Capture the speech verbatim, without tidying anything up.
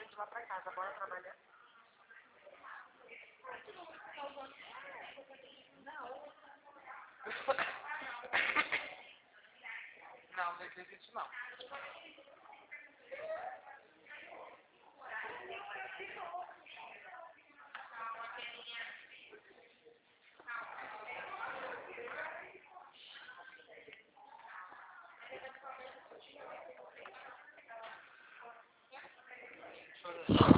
de lá pra casa, bora trabalhar. Não, não acredito não. Chorando.